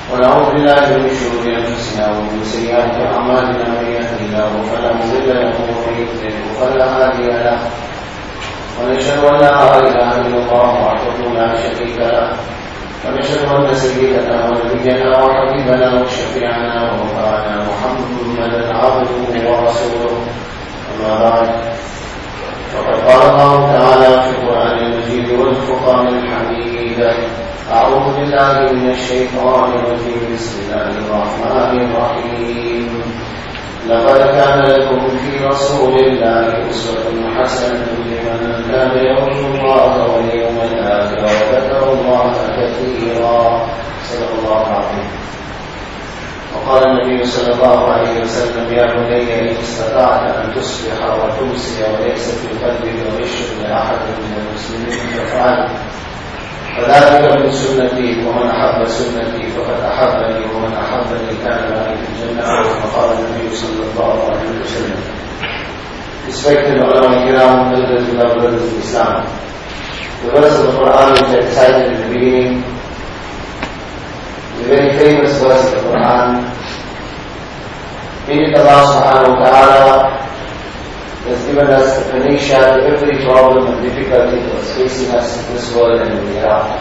ونعوذ بالله من شرور انفسنا ومن سيئات اعمالنا من يهده الله فلا مضل له ومن يضلل فلا هادي له ونشهد ان لا اله الا الله وحده لا شريك له ونشهد ان سيدنا ونبينا وحبيبنا وشفيعنا ومولانا محمدا عبده ورسوله اما بعد فقد قال الله تعالى في القران المجيد والفرقان الحميد أعوذ بالله من الشيطان الرجيم بسم الله الرحمن الرحيم لقد كان لكم في رسول الله أسوة حسنة لمن كان يرجو الله واليوم الآخر وذكر الله كثيرا صدق الله العظيم. وقال النبي صلى الله عليه وسلم يا بني إن استطعت أن تصبح وتمسي وليس في قلبك غش لأحد من المسلمين فافعل فذلك من سنتي ومن أحب سنتي فقد أحبني ومن أحبني كان معي في الجنة وقال النبي صلى الله عليه وسلم. Respected ulama kiram, elders and our brothers in Islam, the verse of the Quran which I cited in the beginning is a very famous verse of the Quran. In it Allah subhanahu wa ta'ala has given us the panacea to every problem and difficulty that was facing us in this world and in the hereafter.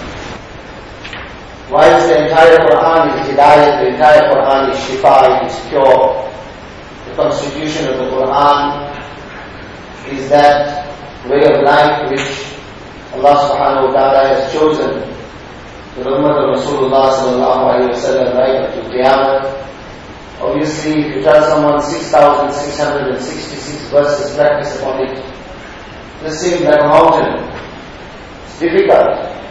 Whilst the entire Quran is hidayat, the entire Quran is shifa, it is pure. The constitution of the Quran is that way of life which Allah subhanahu wa ta'ala has chosen to the ummah of Rasulullah sallallahu alayhi wa sallam right up to Qiyamah. Obviously, if you tell someone 6,666 verses, practice upon it, this seems like a mountain. It's difficult.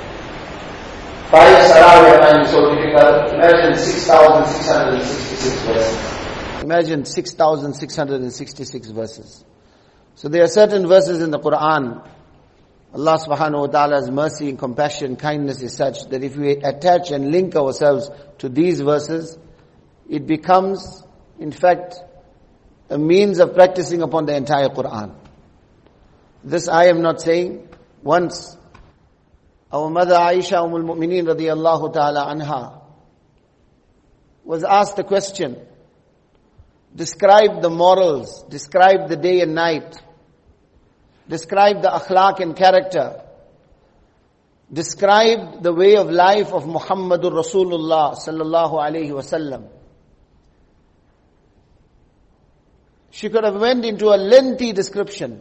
5 Salah we are finding so difficult. Imagine 6,666 verses. Imagine 6,666 verses. So there are certain verses in the Quran. Allah subhanahu wa ta'ala's mercy and compassion, kindness is such that if we attach and link ourselves to these verses, it becomes, in fact, a means of practicing upon the entire Quran. This I am not saying. Once, our mother Aisha al-Mu'mineen radiyallahu ta'ala anha was asked a question. Describe the morals, describe the day and night, describe the akhlaq and character, describe the way of life of Muhammadur Rasulullah sallallahu alayhi wasallam. She could have went into a lengthy description.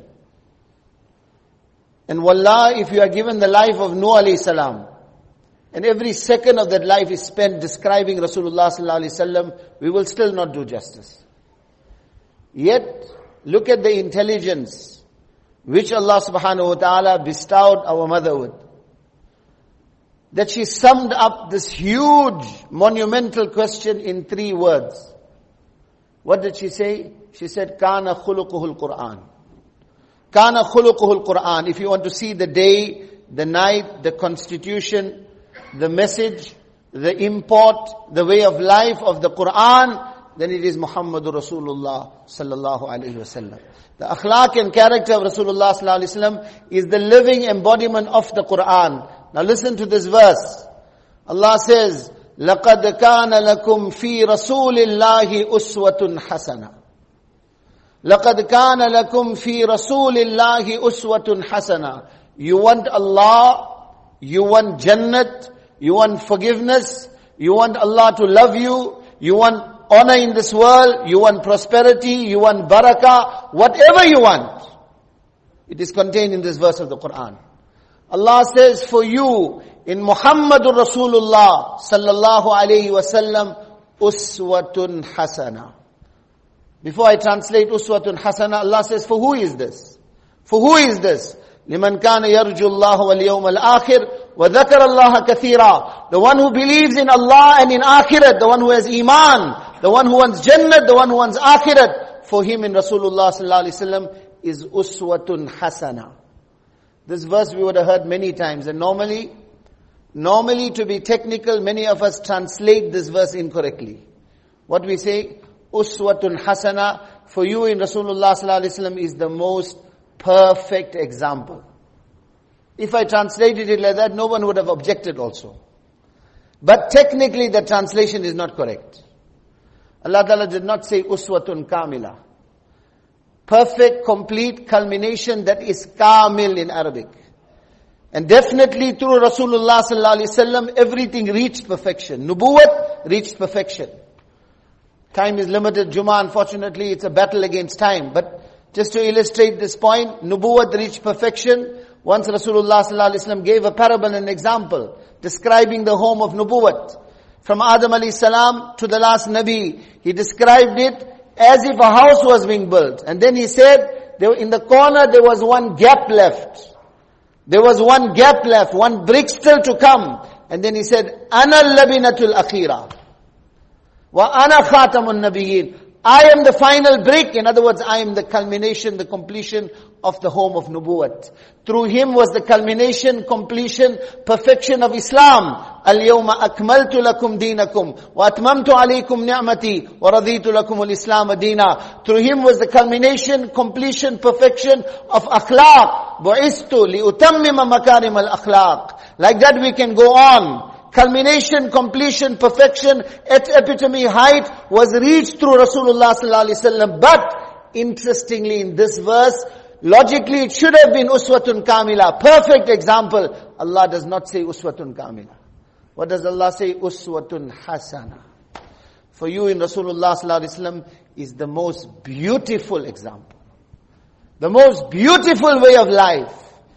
And wallah, if you are given the life of Nuh alayhi salam, and every second of that life is spent describing Rasulullah sallallahu alayhi wasallam, we will still not do justice. Yet, look at the intelligence which Allah subhanahu wa ta'ala bestowed our mother with. That she summed up this huge, monumental question in 3 words. What did she say? She said, Kana khuluquhul Qur'an. Kana khuluquhul Qur'an. If you want to see the day, the night, the constitution, the message, the import, the way of life of the Qur'an, then it is Muhammadur Rasulullah sallallahu alayhi wasallam. The akhlaq and character of Rasulullah sallallahu alayhi wasallam is the living embodiment of the Qur'an. Now listen to this verse. Allah says, لَقَدْ كَانَ لَكُمْ فِي رَسُولِ اللَّهِ أُسْوَةٌ حَسَنَةٌ. لَقَدْ كَانَ لَكُمْ فِي رَسُولِ اللَّهِ أُسْوَةٌ حَسَنَةٌ. You want Allah, you want Jannat, you want forgiveness, you want Allah to love you, you want honor in this world, you want prosperity, you want barakah, whatever you want. It is contained in this verse of the Quran. Allah says for you, in Muhammadur Rasulullah sallallahu alayhi wasallam, uswatun hasana. Before I translate uswatun hasana, Allah says, for who is this? For who is this? لِمَنْ كَانَ يَرْجُو اللَّهَ وَالْيَوْمَ الْآخِرِ وَذَكَرَ اللَّهَ كَثِيرًا. The one who believes in Allah and in Akhirat, the one who has Iman, the one who wants Jannat, the one who wants Akhirat, for him in Rasulullah sallallahu alayhi wasallam is uswatun hasana. This verse we would have heard many times, and normally to be technical, many of us translate this verse incorrectly. What we say, uswatun hasana, for you in Rasulullah sallallahu alaihi wasallam is the most perfect example. If I translated it like that, no one would have objected also. But technically the translation is not correct. Allah Ta'ala did not say uswatun kamila. Perfect, complete culmination, that is kamil in Arabic. And definitely through Rasulullah sallallahu alaihi wasallam, everything reached perfection. Nubuwwat reached perfection. Time is limited. Jummah, unfortunately, it's a battle against time. But just to illustrate this point, Nubuwwat reached perfection. Once Rasulullah sallallahu alaihi wasallam gave a parable, an example, describing the home of Nubuwwat. From Adam alayhi salam to the last Nabi, he described it as if a house was being built. And then he said, in the corner there was one gap left. There was one gap left, one brick still to come. And then he said, Ana al-labinatul akhira. Wa ana khatamun nabiyyin. I am the final brick. In other words, I am the culmination, the completion of the home of Nubuwwat. Through him was the culmination, completion, perfection of Islam. Al-yawma akmaltu lakum deenakum wa atmamtu alaykum ni'mati wa raditu lakum al-islam deena. Through him was the culmination, completion, perfection of akhlaq. Bu'istu li'utammima makarim al-akhlaq. Like that we can go on. Culmination, completion, perfection, epitome, height was reached through Rasulullah sallallahu alaihi wasallam. But interestingly, in this verse, logically it should have been uswatun kamila, perfect example. Allah does not say uswatun kamila. What does Allah say? Uswatun hasana. For you in Rasulullah sallallahu alaihi wasallam is the most beautiful example, the most beautiful way of life.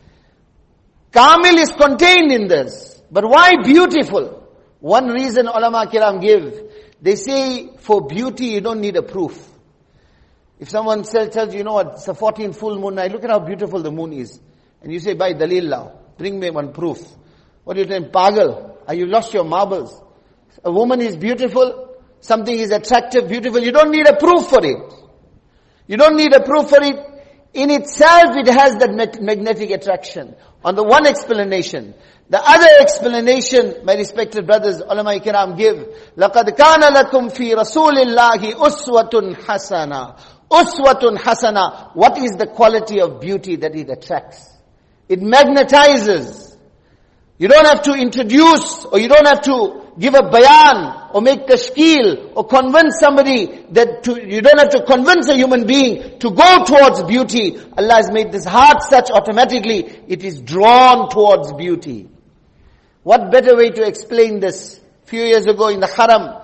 Kamil is contained in this. But why beautiful? One reason ulama kiram give. They say for beauty you don't need a proof. If someone tells you, you know what, it's a 14th full moon night, look at how beautiful the moon is. And you say, by dalil lao, bring me one proof. What do you think? Pagal? Are you lost your marbles? A woman is beautiful, something is attractive, beautiful. You don't need a proof for it. You don't need a proof for it. In itself it has that magnetic attraction. On the one explanation. The other explanation, my respected brothers, ulama kiram give, لَقَدْ كَانَ لَكُمْ فِي رَسُولِ اللَّهِ أُسْوَةٌ حَسَنَةٌ. Uswatun hasana. What is the quality of beauty that it attracts? It magnetizes. You don't have to introduce, or you don't have to give a bayan, or make tashkil, or convince somebody you don't have to convince a human being to go towards beauty. Allah has made this heart such automatically, it is drawn towards beauty. What better way to explain this? A few years ago in the Haram,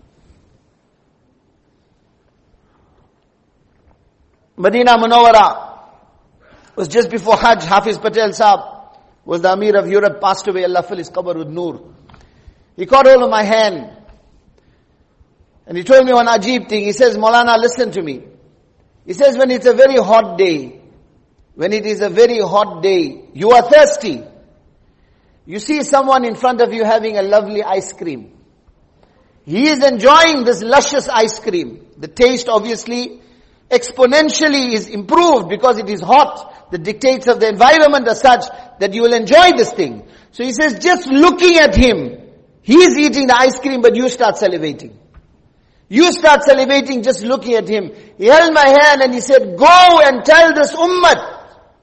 Medina Munawwara, was just before Hajj. Hafiz Patel Saab was the Amir of Europe, passed away, Allah fill his qabr with noor. He caught hold of my hand and he told me one ajib thing. He says, Maulana, listen to me. He says, when it's a very hot day, when it is a very hot day, you are thirsty. You see someone in front of you having a lovely ice cream. He is enjoying this luscious ice cream. The taste obviously exponentially is improved because it is hot. The dictates of the environment are such that you will enjoy this thing. So he says, just looking at him, he is eating the ice cream, but you start salivating. You start salivating just looking at him. He held my hand and he said, go and tell this ummah.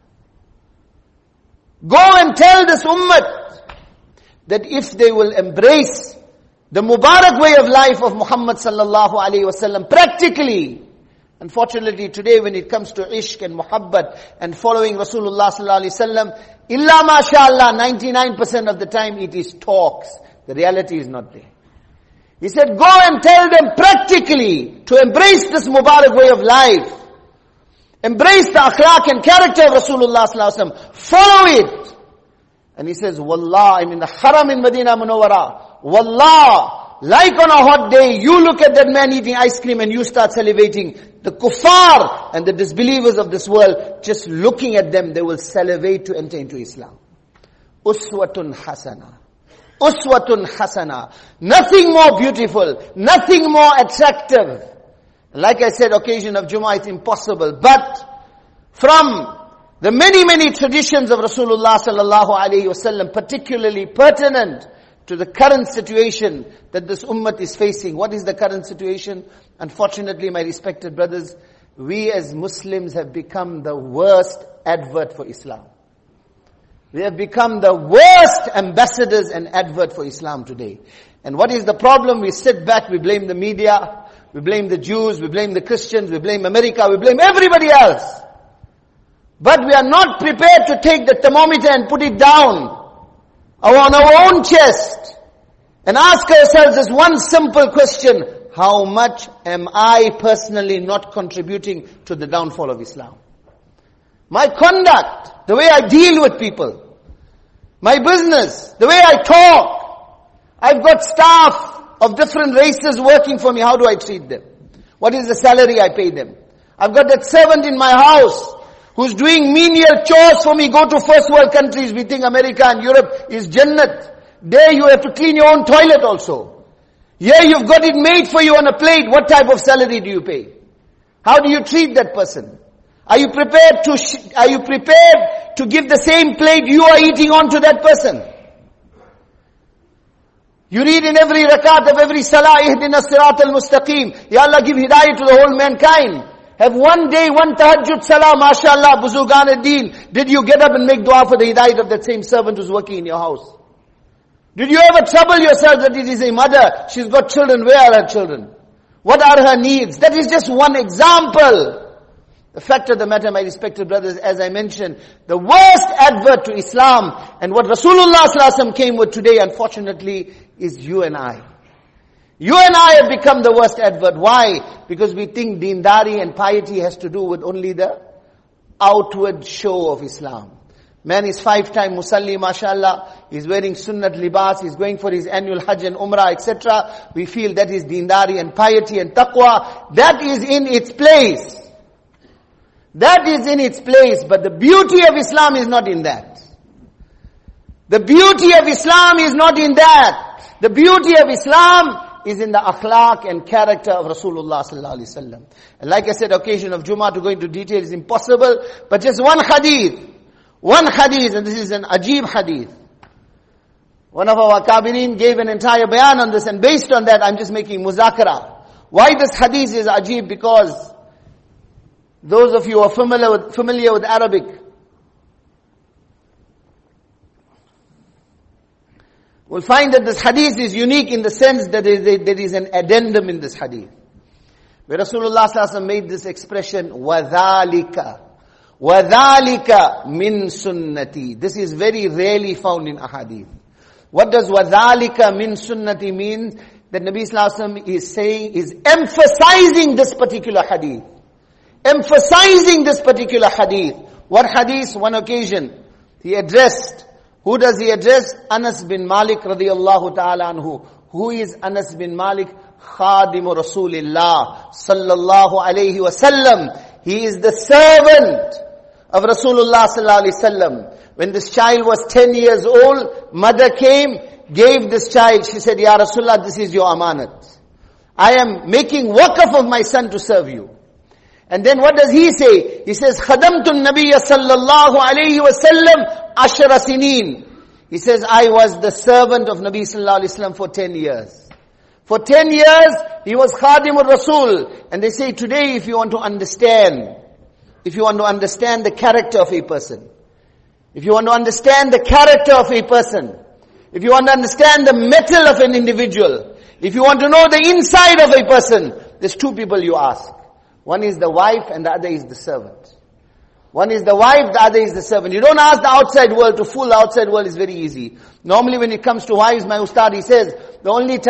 Go and tell this ummah that if they will embrace the Mubarak way of life of Muhammad sallallahu alaihi wasallam practically. Unfortunately today when it comes to ishq and muhabbat and following Rasulullah sallallahu alaihi wasallam, illa mashallah, 99% of the time it is talks. The reality is not there. He said, go and tell them practically to embrace this Mubarak way of life. Embrace the akhlaq and character of Rasulullah sallallahu alaihi wasallam. Follow it. And he says, Wallah, I'm in the Haram in Medina Munawwara. Wallah, like on a hot day, you look at that man eating ice cream and you start salivating. The kuffar and the disbelievers of this world, just looking at them, they will salivate to enter into Islam. Uswatun hasana. Uswatun hasana. Nothing more beautiful, nothing more attractive. Like I said, occasion of Jummah, it's impossible. But from the many traditions of Rasulullah sallallahu alaihi wasallam, particularly pertinent to the current situation that this ummah is facing. What is the current situation? Unfortunately, my respected brothers, we as Muslims have become the worst advert for Islam. We have become the worst ambassadors and advert for Islam today. And what is the problem? We sit back, we blame the media, we blame the Jews, we blame the Christians, we blame America, we blame everybody else. But we are not prepared to take the thermometer and put it down on our own chest and ask ourselves this one simple question: how much am I personally not contributing to the downfall of Islam? My conduct, the way I deal with people, my business, the way I talk. I've got staff of different races working for me. How do I treat them? What is the salary I pay them? I've got that servant in my house who's doing menial chores for me. Go to first world countries. We think America and Europe is Jannat. There you have to clean your own toilet also. Here you've got it made for you on a plate. What type of salary do you pay? How do you treat that person? Are you prepared to give the same plate you are eating on to that person? You read in every rakat of every salah, Ihdina Sirat al-Mustaqim. Ya Allah, give hidayah to the whole mankind. Have one day, one tahajjud salah, mashallah, Buzugan ad-Din. Did you get up and make dua for the hidayah of that same servant who's working in your house? Did you ever trouble yourself that it is a mother, she's got children, where are her children? What are her needs? That is just one example. The fact of the matter, my respected brothers, as I mentioned, the worst advert to Islam and what Rasulullah ﷺ came with today, unfortunately, is you and I. You and I have become the worst advert. Why? Because we think deendari and piety has to do with only the outward show of Islam. Man is 5-time musalli, mashallah. He's wearing sunnat libas. He's going for his annual hajj and umrah, etc. We feel that is deendari and piety and taqwa. That is in its place. That is in its place. But the beauty of Islam is not in that. The beauty of Islam is not in that. The beauty of Islam is in the akhlaq and character of Rasulullah sallallahu alaihi wasallam. And like I said, occasion of Jummah to go into detail is impossible. But just one hadith, and this is an ajib hadith. One of our kabirin gave an entire bayan on this, and based on that, I'm just making muzakara. Why this hadith is ajib? Because those of you who are familiar with Arabic, will find that this hadith is unique in the sense that there is an addendum in this hadith. Where Rasulullah sallallahu alaihi wasallam made this expression, وَذَلِكَ مِن sunnati. This is very rarely found in a hadith. What does وَذَلِكَ مِن sunnati mean? That Nabi sallallahu alaihi wasallam is saying, is emphasizing this particular hadith. Emphasizing this particular hadith. What hadith? One occasion, he addressed. Who does he address? Anas bin Malik radiyallahu ta'ala anhu. Who is Anas bin Malik? Khadimu Rasulillah sallallahu alayhi wasallam. He is the servant of Rasulullah sallallahu alayhi wasallam. When this child was 10 years old, mother came, gave this child. She said, Ya Rasulullah, this is your amanat. I am making waqf of my son to serve you. And then what does he say? He says, Khadamtu Nabiyya sallallahu alayhi wa sallam ashara sinin. He says, I was the servant of Nabi sallallahu alayhi wa sallam for 10 years. For 10 years, he was Khadimur Rasul. And they say today, if you want to understand the character of a person, if you want to understand the character of a person, if you want to understand the metal of an individual, if you want to know the inside of a person, there's two people you ask. One is the wife and the other is the servant. One is the wife, the other is the servant. You don't ask the outside world. To fool the outside world is very easy. Normally when it comes to wives, my ustad, he says, the only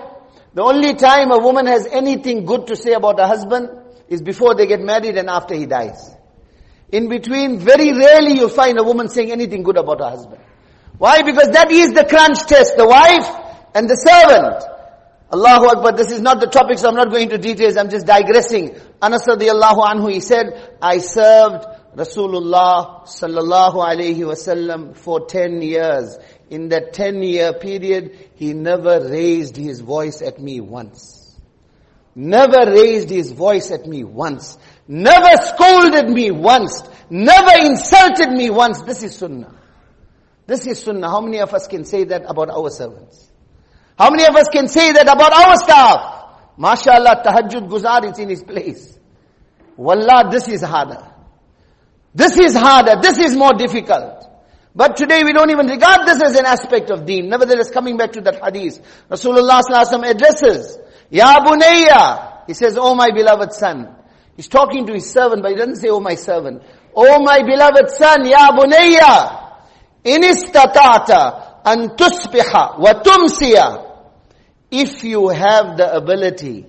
time a woman has anything good to say about her husband is before they get married and after he dies. In between, very rarely you'll find a woman saying anything good about her husband. Why? Because that is the crunch test, the wife and the servant. Allahu Akbar, this is not the topic, so I'm not going into details, I'm just digressing. Anas radiyallahu anhu, he said, I served Rasulullah sallallahu alayhi wasallam for 10 years. In that 10-year period, he never raised his voice at me once. Never raised his voice at me once. Never scolded me once. Never insulted me once. This is sunnah. This is sunnah. How many of us can say that about our servants? How many of us can say that about our staff? MashaAllah, tahajjud guzar, it's in his place. Wallah, this is harder. This is harder. This is more difficult. But today we don't even regard this as an aspect of deen. Nevertheless, coming back to that hadith, Rasulullah sallallahu alaihi wasallam addresses, Ya bunayya. He says, oh my beloved son. He's talking to his servant, but he doesn't say, oh my servant. Oh my beloved son, Ya bunayya. In istata'ta an tusbiha wa tumsiya. If you have the ability,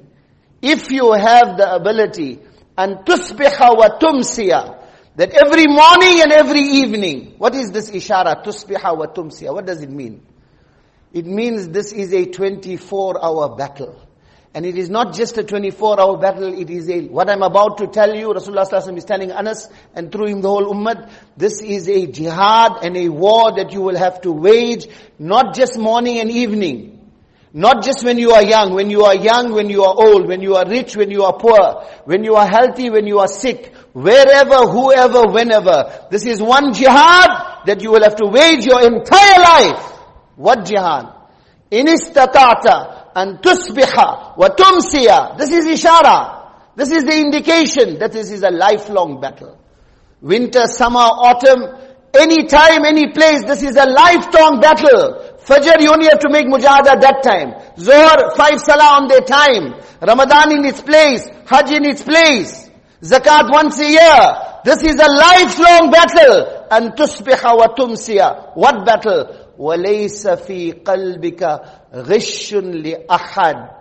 an tusbiha wa tumsiya, that every morning and every evening, what is this ishara, tusbiha wa tumsiya? What does it mean? It means this is a 24-hour battle. And it is not just a 24-hour battle, it is what I'm about to tell you, Rasulullah sallallahu alaihi wasallam is telling Anas, and through him the whole ummah, this is a jihad and a war that you will have to wage, not just morning and evening. Not just when you are young, when you are old, when you are rich, when you are poor, when you are healthy, when you are sick, wherever, whoever, whenever. This is one jihad that you will have to wage your entire life. What jihad? In istata'ta an tusbiha wa tumsiya. This is ishara. This is the indication that this is a lifelong battle. Winter, summer, autumn, any time, any place, this is a lifelong battle. Fajr, you only have to make mujahada that time. Zohar, 5 salah on their time. Ramadan in its place. Hajj in its place. Zakat once a year. This is a lifelong battle. And tusbiha wa tumsiya. What battle? وَلَيْسَ فِي قَلْبِكَ غِشٌّ لِأَحَدٍ.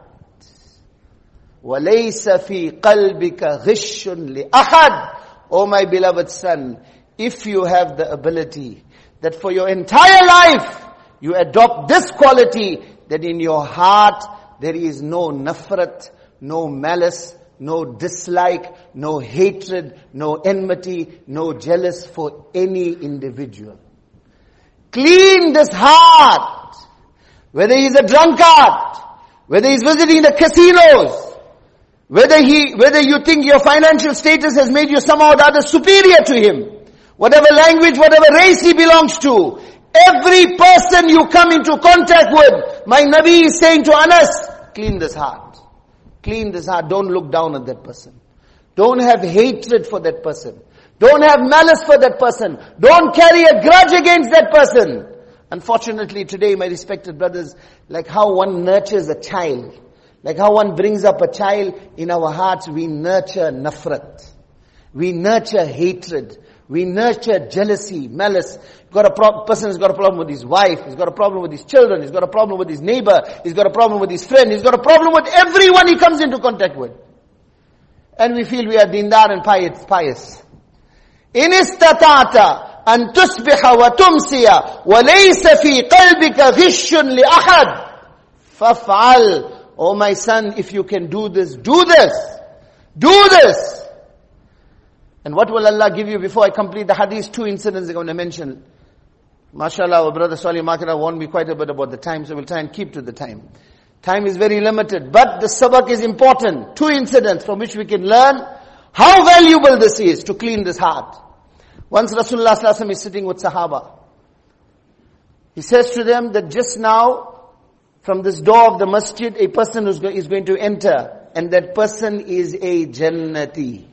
وَلَيْسَ فِي قَلْبِكَ غِشٌّ لِأَحَدٍ. Oh my beloved son, if you have the ability that for your entire life, you adopt this quality, that in your heart there is no nafrat, no malice, no dislike, no hatred, no enmity, no jealous for any individual. Clean this heart. Whether he's a drunkard, whether he's visiting the casinos, whether you think your financial status has made you somehow or the other superior to him, whatever language, whatever race he belongs to, every person you come into contact with, my Nabi is saying to Anas, clean this heart. Clean this heart. Don't look down at that person. Don't have hatred for that person. Don't have malice for that person. Don't carry a grudge against that person. Unfortunately today, my respected brothers, like how one nurtures a child, like how one brings up a child, in our hearts we nurture nafrat. We nurture hatred. We nurture jealousy, malice. Person has got a problem with his wife, he's got a problem with his children, he's got a problem with his neighbor, he's got a problem with his friend, he's got a problem with everyone he comes into contact with. And we feel we are dindar and pious. In istata'ta an tusbiha wa tumsiya wa laysa fi qalbika ghishun li ahad faf'al. Oh my son, if you can do this, do this. Do this. And what will Allah give you? Before I complete the hadith, 2 incidents I'm going to mention. MashaAllah, our brother Salih Makira warned me quite a bit about the time, so we'll try and keep to the time. Time is very limited, but the sabak is important. 2 incidents from which we can learn how valuable this is to clean this heart. Once Rasulullah sallallahu alaihi wasallam is sitting with Sahaba. He says to them that just now, from this door of the masjid, a person is going to enter, and that person is a Jannati.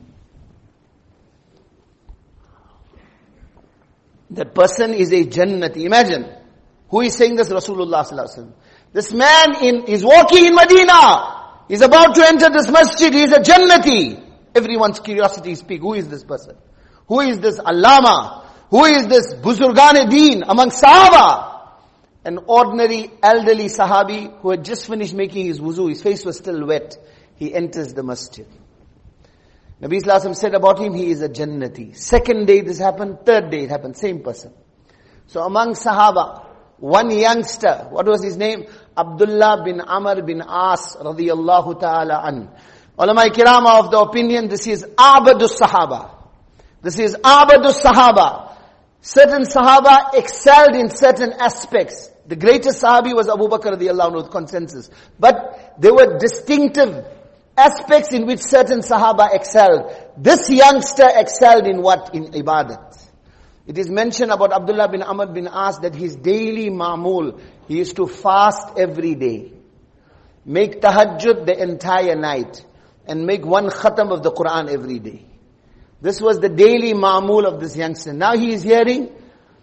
That person is a Jannati. Imagine, who is saying this? Rasulullah sallallahu alaihi wasallam. This man is walking in Medina. He's about to enter this masjid. He is a Jannati. Everyone's curiosity speaks. Who is this person? Who is this Allama? Who is this Buzurgan-e-Deen among Sahaba? An ordinary elderly Sahabi who had just finished making his wuzu. His face was still wet. He enters the masjid. Nabi Sallallahu Alaihi Wasallam said about him, he is a Jannati. Second day this happened, third day it happened, same person. So among Sahaba, one youngster, what was his name? Abdullah bin Amr bin As radiyallahu ta'ala an. Ulama kiram are of the opinion, this is Abadus Sahaba. This is Abadus Sahaba. Certain Sahaba excelled in certain aspects. The greatest Sahabi was Abu Bakr radiyallahu anhu with consensus. But there were distinctive aspects in which certain Sahaba excelled. This youngster excelled in what? In ibadat. It is mentioned about Abdullah bin Amr bin As that his daily ma'mul, he used to fast every day. Make tahajjud the entire night. And make 1 khatam of the Quran every day. This was the daily ma'mul of this youngster. Now he is hearing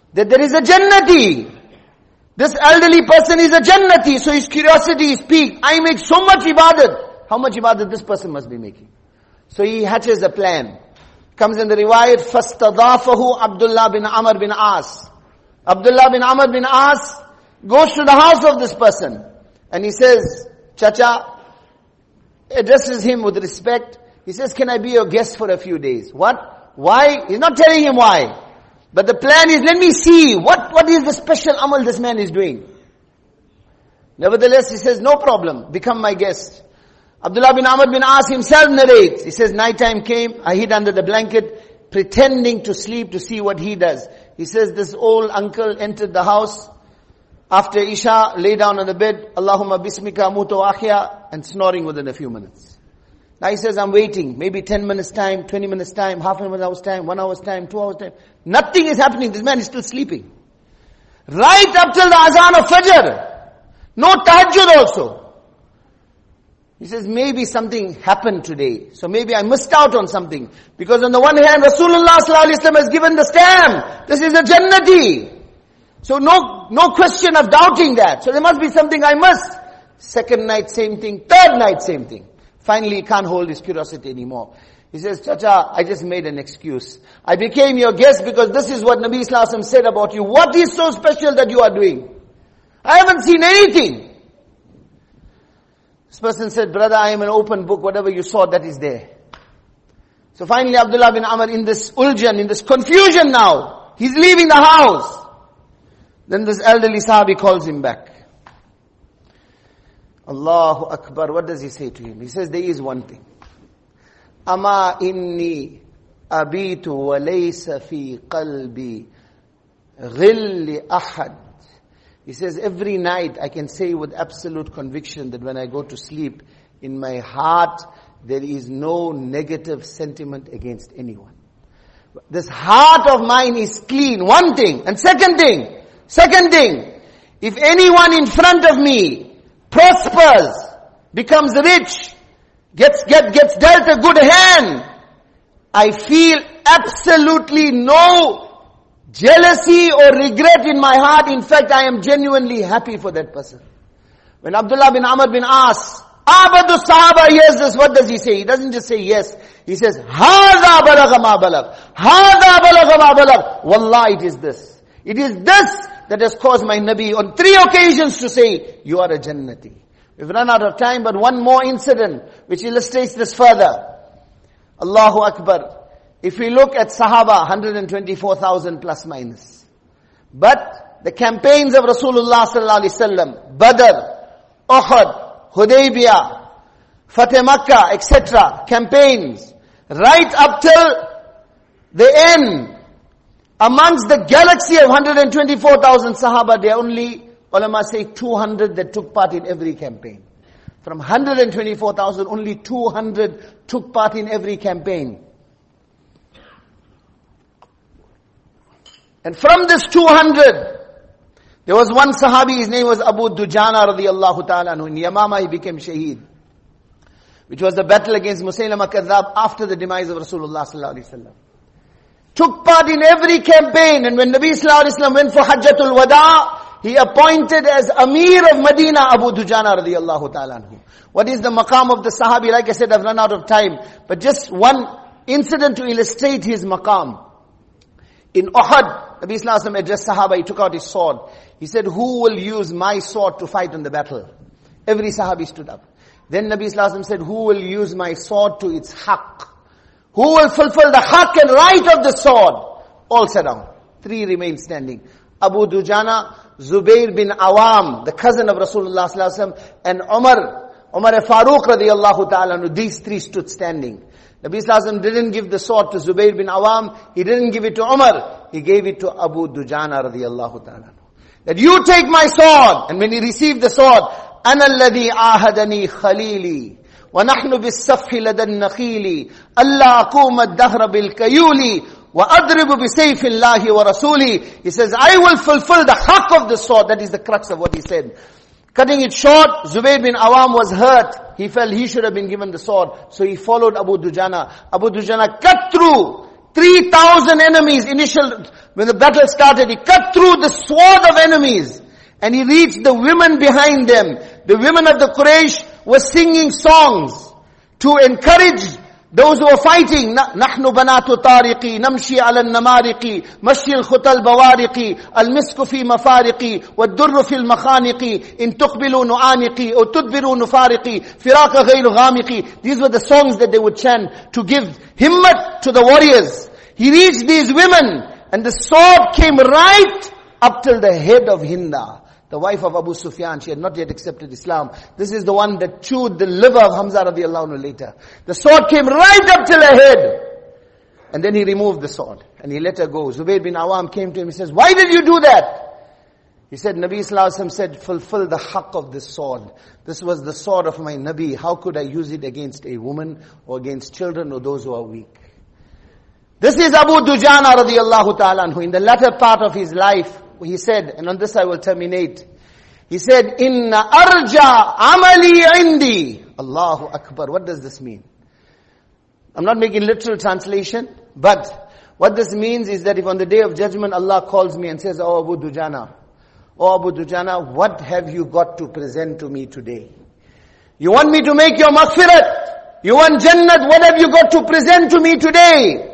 that there is a Jannati. This elderly person is a Jannati, so his curiosity is piqued. I make so much ibadat. How much ibadat this person must be making? So he hatches a plan. Comes in the riwayat, فَاسْتَضَافَهُ Abdullah bin Amr bin As. Abdullah bin Amr bin As goes to the house of this person. And he says, Chacha, addresses him with respect. He says, can I be your guest for a few days? What? Why? He's not telling him why. But the plan is, let me see, what is the special amal this man is doing? Nevertheless, he says, no problem, become my guest. Abdullah bin Amr bin As himself narrates. He says, nighttime came, I hid under the blanket, pretending to sleep to see what he does. He says, this old uncle entered the house after Isha, lay down on the bed, Allahumma bismika amutu wa ahya, and snoring within a few minutes. Now he says, I'm waiting, maybe 10 minutes time, 20 minutes time, half an hour's time, 1 hour's time, 2 hours time. Nothing is happening. This man is still sleeping. Right up till the azan of Fajr. No tahajjud also. He says, maybe something happened today. So maybe I missed out on something. Because on the one hand, Rasulullah sallallahu alaihi wasallam has given the stamp. This is a Jannati. So no question of doubting that. So there must be something I missed. Second night, same thing. Third night, same thing. Finally, he can't hold his curiosity anymore. He says, Chacha, I just made an excuse. I became your guest because this is what Nabi Sallallahu Alaihi Wasallam said about you. What is so special that you are doing? I haven't seen anything. This person said, brother, I am an open book. Whatever you saw, that is there. So finally, Abdullah bin Amr, in this uljan, in this confusion now, he's leaving the house. Then this elderly Sahabi calls him back. Allahu Akbar. What does he say to him? He says, there is one thing. Ama inni abitu wa laysa fi qalbi ghilli ahad. He says, every night I can say with absolute conviction that when I go to sleep, in my heart there is no negative sentiment against anyone. This heart of mine is clean. One thing. And second thing, if anyone in front of me prospers, becomes rich, gets dealt a good hand, I feel absolutely no jealousy or regret in my heart. In fact, I am genuinely happy for that person. When Abdullah bin Amr bin As, Abadu Sahaba, hears this, what does he say? He doesn't just say yes. He says, Hada balagha ma balag. Hada balagha ma balag. Wallah, it is this. It is this that has caused my Nabi on 3 occasions to say, you are a Jannati. We've run out of time, but one more incident which illustrates this further. Allahu Akbar. If we look at Sahaba, 124,000 plus minus. But the campaigns of Rasulullah sallallahu alaihi wasallam, Badr, Uhud, Hudaybiyah, Fateh Makkah, etc., campaigns, right up till the end, amongst the galaxy of 124,000 Sahaba, there are only, ulama say, 200 that took part in every campaign. From 124,000, only 200 took part in every campaign. And from this 200, there was one Sahabi, his name was Abu Dujana radiyallahu ta'ala anhu. In Yamama he became shaheed, which was the battle against Musaylama Kadhab after the demise of Rasulullah sallallahu alaihi wasallam. Took part in every campaign, and when Nabi sallallahu alaihi wasallam went for Hajjatul Wada, he appointed as Amir of Medina Abu Dujana radiyallahu ta'ala anhu. What is the maqam of the Sahabi? Like I said, I've run out of time, but just one incident to illustrate his maqam. In Uhud, Nabi sallallahu alaihi wasallam addressed Sahaba, he took out his sword. He said, who will use my sword to fight in the battle? Every Sahabi stood up. Then Nabi sallallahu alaihi wasallam said, who will use my sword to its haqq? Who will fulfill the haqq and right of the sword? All sat down. 3 remained standing. Abu Dujana, Zubair bin Awam, the cousin of Rasulullah sallallahu alaihi wasallam, and Umar Farooq radiyallahu ta'ala, these 3 stood standing. Nabi sallallahu alaihi wasallam didn't give the sword to Zubair bin Awam, he didn't give it to Umar, he gave it to Abu Dujana radiyallahu ta'ala. That you take my sword. And when he received the sword, أَنَا الَّذِي عَاهَدَنِي خَلِيلِي وَنَحْنُ بِالسَّفْحِ لَدَى النَّخِيلِ أَلَّا أَقُومَ الدَّهْرَ بِالْكَيُولِ وَأَضْرِبُ بِسَيْفِ اللَّهِ وَرَسُولِهِ. He says, I will fulfill the haqq of the sword. That is the crux of what he said. Cutting it short, Zubayr bin Awam was hurt. He felt he should have been given the sword. So he followed Abu Dujana. Abu Dujana cut through 3,000 enemies when the battle started. He cut through the sword of enemies. And he reached the women behind them. The women of the Quraysh were singing songs to encourage those who were fighting. نحن بنات طارقي نمشي على النمارق مشي الخطى البوارق المسك في مفارقي والدر في المخانق إن تقبلوا نعانقي أو تدبروا نفارقي فراق غير غامقي. These were the songs that they would chant to give himmat to the warriors. He reached these women and the sword came right up till the head of Hinda, the wife of Abu Sufyan. She had not yet accepted Islam. This is the one that chewed the liver of Hamza radiallahu anhu later. The sword came right up till her head. And then he removed the sword and he let her go. Zubayr bin Awam came to him. He says, why did you do that? He said, Nabi sallallahu alaihi wasallam said, fulfill the haqq of this sword. This was the sword of my Nabi. How could I use it against a woman or against children or those who are weak? This is Abu Dujana radiallahu ta'ala anhu. In the latter part of his life, he said, and on this I will terminate. He said, Inna arja amali indi. Allahu Akbar. What does this mean? I'm not making literal translation, but what this means is that if on the day of judgment Allah calls me and says, Oh Abu Dujana, what have you got to present to me today? You want me to make your maghfirat? You want Jannat? What have you got to present to me today?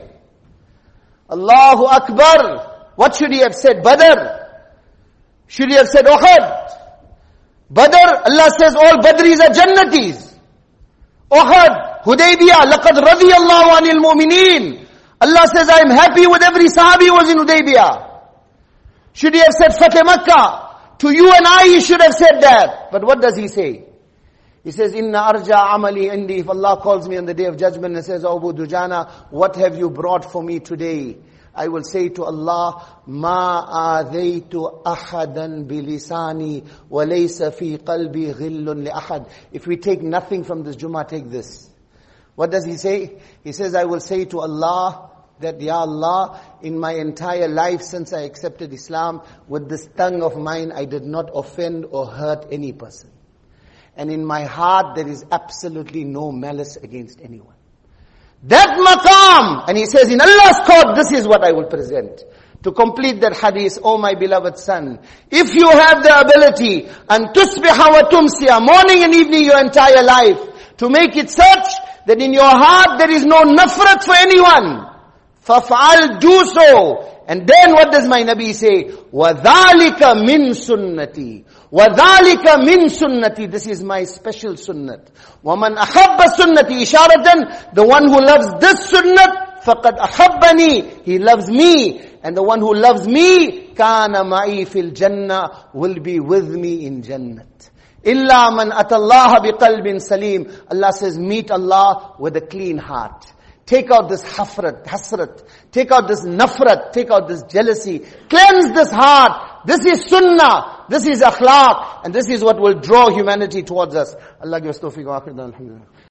Allahu Akbar. What should he have said? Badr. Should he have said Uhud? Badr, Allah says all Badris are Jannatis. Uhud, Hudaybiyah, laqad radiyallahu anil mu'mineen. Allah says I am happy with every Sahabi who was in Hudaybiyah. Should he have said Fateh Makkah? To you and I he should have said that. But what does he say? He says, Inna arja amali indi. If Allah calls me on the day of judgment and says, Oh Abu Dujana, what have you brought for me today? I will say to Allah, Ma adaytu ahadan bilisani wa laysa fi qalbi ghillun li ahad. If we take nothing from this Jummah, take this. What does he say? He says, I will say to Allah that, Ya Allah, in my entire life since I accepted Islam, with this tongue of mine, I did not offend or hurt any person. And in my heart, there is absolutely no malice against anyone. That maqam, and he says, in Allah's court, this is what I will present. To complete that hadith, oh my beloved son, if you have the ability, and tusbiha wa tumsiya, morning and evening your entire life, to make it such that in your heart there is no nafrat for anyone, faf'al, do so. And then what does my Nabi say? وَذَلِكَ مِن سُنَّتِي وَذَلِكَ مِن سُنَّتِي. This is my special sunnat. وَمَنْ أَحَبَّ سُنَّتِي إِشَارَةً. The one who loves this sunnat, فَقَدْ أَحَبَّنِي. He loves me. And the one who loves me, كَانَ مَعِي فِي الْجَنَّةِ. Will be with me in Jannat. إِلَّا مَنْ أَتَى اللَّهَ بِقَلْبٍ سَلِيمٍ. Allah says, meet Allah with a clean heart. Take out this hasrat, take out this nafrat, take out this jealousy, cleanse this heart. This is sunnah, this is akhlaq, and this is what will draw humanity towards us. Allah give us tawfiq wa akhir, alhamdulillah.